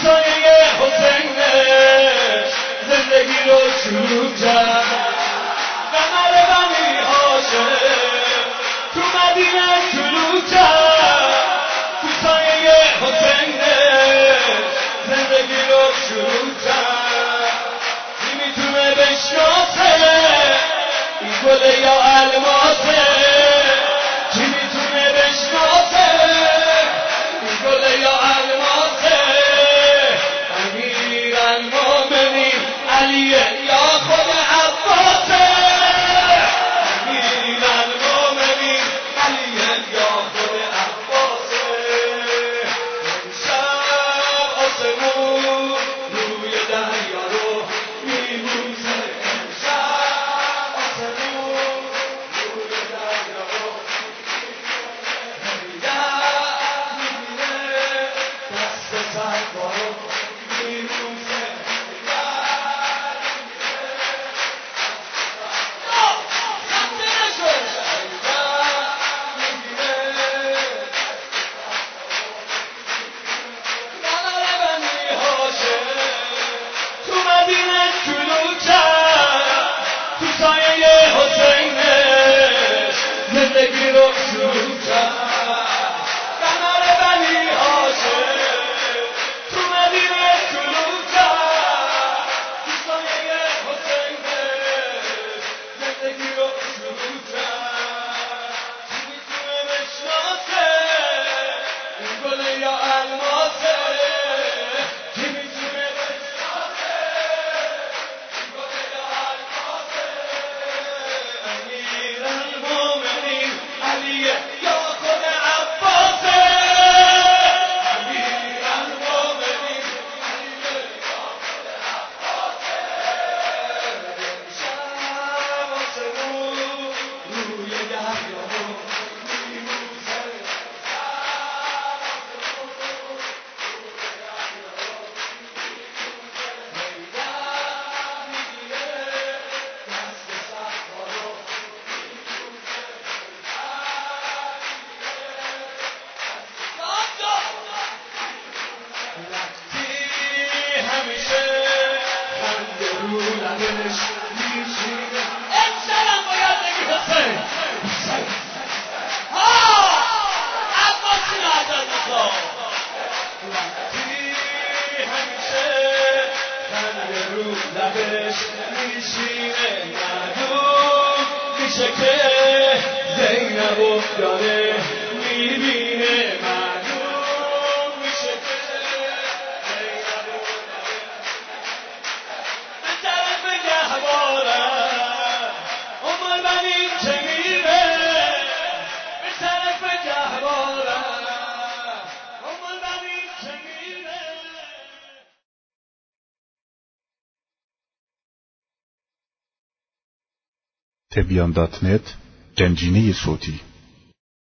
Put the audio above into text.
سایه حسین زندگی رو شروع کرد. قمر بنی هاشم تو مدینه شروع کرد. تو سایه حسین زندگی رو شروع کرد. کی میتونه بشناسه این گله یا الماسه؟ کی میتونه بشناسه این گله یا الماسه؟ امیر المومنین علیه یا خود عباسه؟ امیر المومنین علیه یا خود عباسه. امشب آسمون روی دریا رو میبوسه. امشب آسمون روی دریا رو میبینه. دست سربا رو میبوسه. تو سایه حسین زندگی رو شروع کرد. قمر بنی هاشم تو مدینه شروع کرد. تو سایه حسین زندگی رو شروع کرد. کی میتونه بشناسه این گله یا الماسه؟ کی میتونه بشناسه این گله یا الماسه؟ امیر المومنین علیه یا خود عباسه. امیر المومنین علیه یا خود عباسه. امشب آسمون روی دریا رو میبوسه. همیشه خنده رو لبش میشینه. امشبم باید بگی حسین حسین عباسی رو ازت میخوام. وقتی همیشه خنده رو لبش میشینه. معلوم میشه که زینبو داره میبینه. معلوم میشه که زینبو به طرف گهواره عمر بنی که میره. به طرف گهواره عمر بنی که میره. تبیان.net گنجینه صوتی